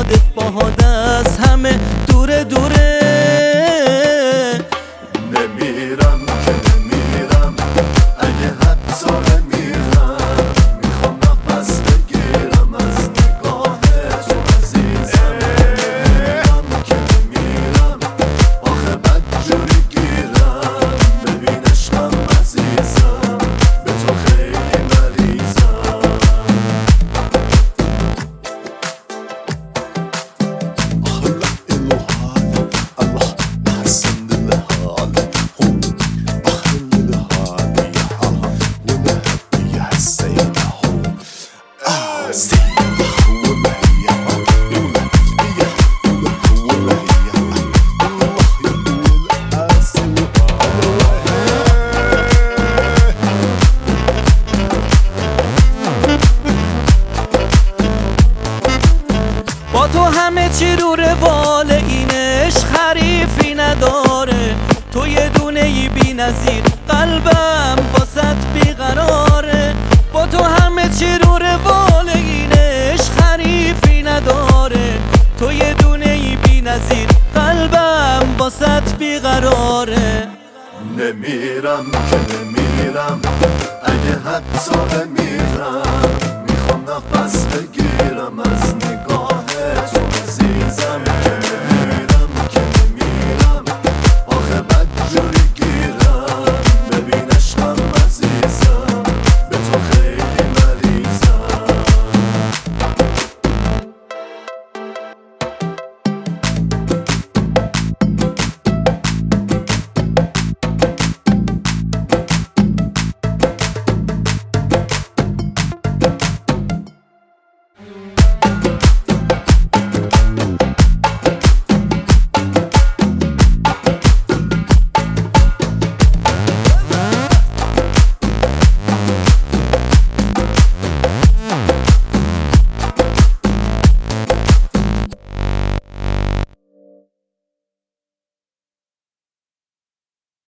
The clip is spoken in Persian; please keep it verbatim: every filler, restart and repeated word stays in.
یادت باهات از همه دوره دوره. نمیرم که نمیرم اگه حتی نمیرم، میخوام نفس بگیرم از نگاه تو عزیزم. نمیرم که نمیرم آخه بدجوری گیرم، ببین عشقم عزیزم به تو خیلی مریضم. آخه لا اله الله حسن الحال آخه الهادي ونهدي حسينه سيده والهي والهي والهي الله يقول أسل با تو همه چی رو روال، اینش خریفی نداره. تو یه دونه ای بی نظیر، قلبم واسط بیقراره. با تو همه چی رو روال، اینش خریفی نداره. تو یه دونه ای بی نظیر، قلبم واسط بیقراره. نمیرم که نمیرم اگه حتی نمیرم، میخوام نفس بگیرم از نگاه تو عزیزم.